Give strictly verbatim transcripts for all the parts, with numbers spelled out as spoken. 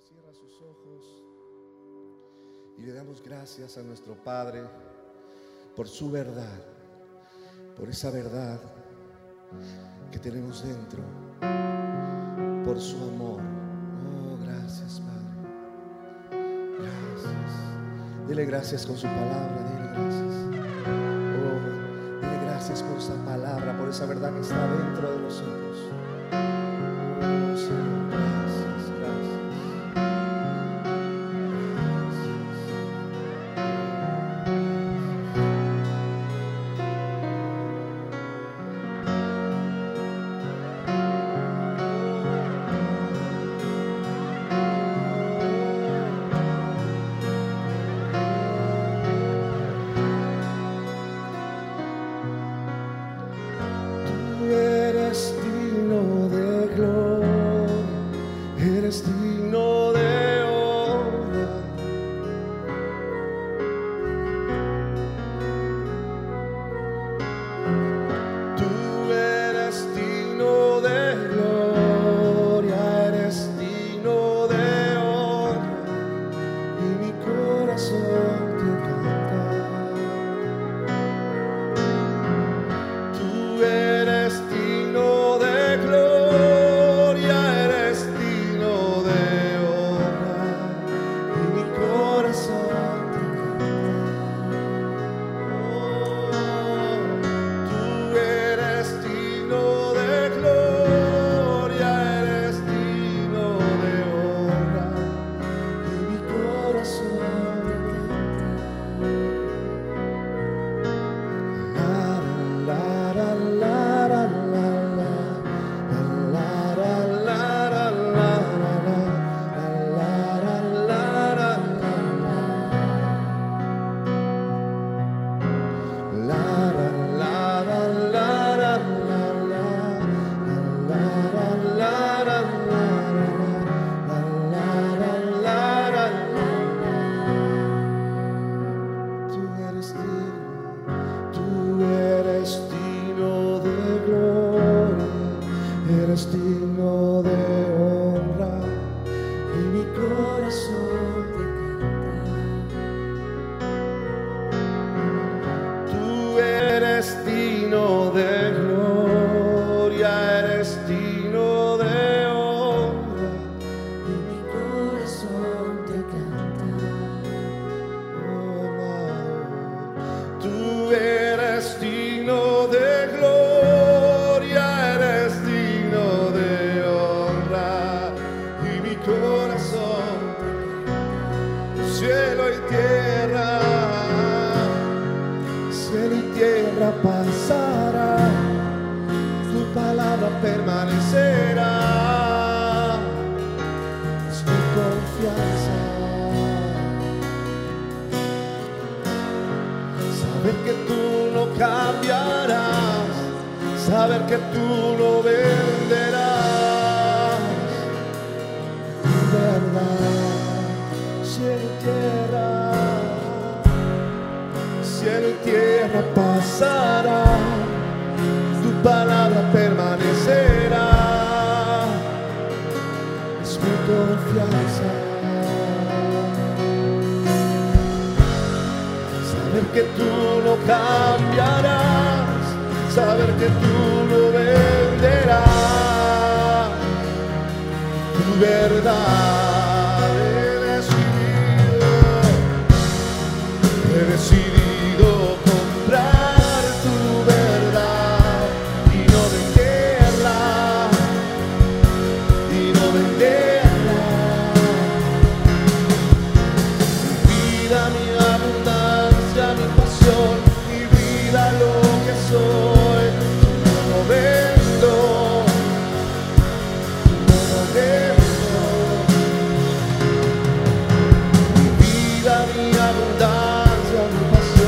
Cierra sus ojos y le damos gracias a nuestro Padre por su verdad, por esa verdad que tenemos dentro, por su amor. Oh, gracias, Padre. Gracias. Dile gracias con su palabra, dile gracias. Oh, dile gracias por esa palabra, por esa verdad que está dentro de nosotros. Oh, Señor, gracias, gracias. Saber que tú lo venderás, tu verdad, cielo y tierra, cielo y tierra pasará, tu palabra permanecerá, es mi confianza. Saber que tú no cambiarás, saber que tú lo venderás, tu verdad. He decidido, he decidido comprar tu verdad y no venderla, y no venderla. Mi vida, mi abundancia, mi pasión, mi vida, lo que soy. Mi vida, mi abundancia, mi pasión.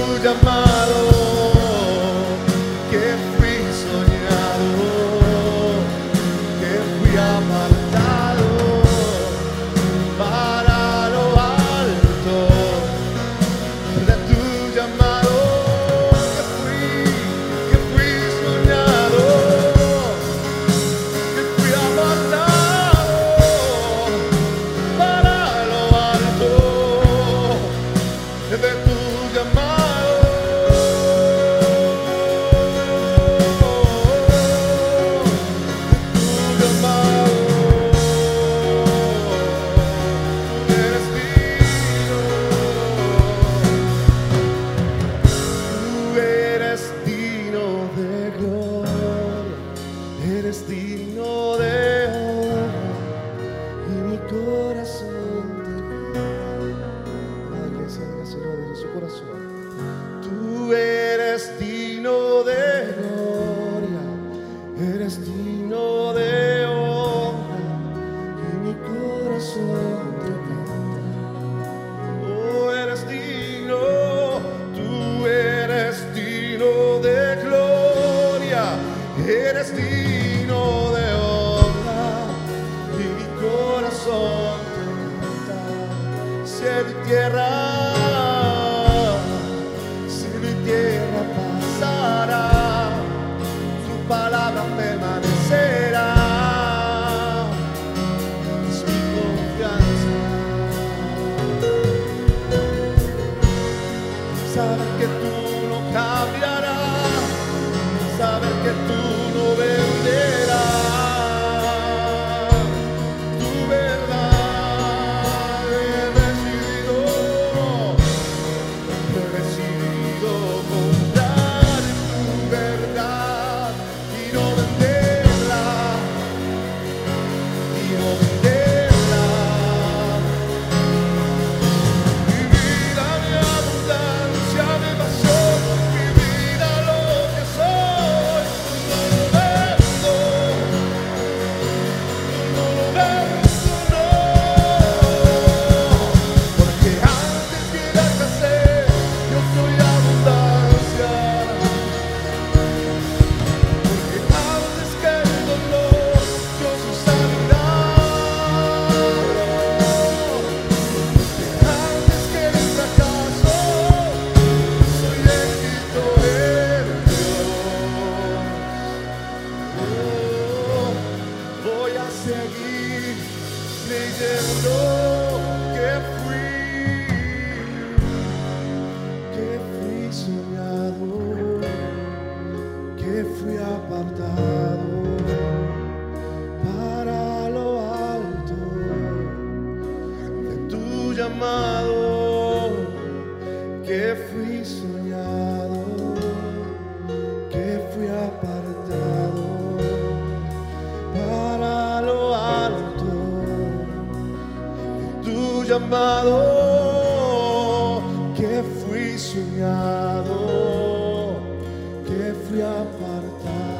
llamado, que fui soñado, que fui apartado para lo alto de tu llamado, que fui, que fui soñado, que fui apartado para lo alto de tu llamado, de tu llamado, tú eres digno, tú eres digno de gloria, eres digno de honra, y mi corazón te la iglesia de desde su corazón. Tú eres digno de gloria, eres digno de honra, y mi corazón te canta. Oh, eres digno, tú eres digno de gloria, eres digno de honra, y mi corazón te canta. Cielo y tierra, cielo y tierra pasará, tu palabra permanecerá, es mi confianza. Saber que tú no cambiarás, saber que tú no venderás tu verdad. He decidido, he decidido comprar tu verdad y no venderla, y no venderla. Mi vida, mi abundancia, mi pasión, mi vida, lo que soy, no lo vendo, no lo vendo, no. Porque antes que la escasez, yo soy abundancia. Porque antes que el dolor, yo soy sanidad. Porque antes que el fracaso, soy éxito en Dios. Oh, voy a seguir creyendo que fui, que fui soñado, que fui apartado para lo alto de tu llamado, que fui soñado, que fui apartado para lo alto de tu llamado, que fui soñado, que fui apartado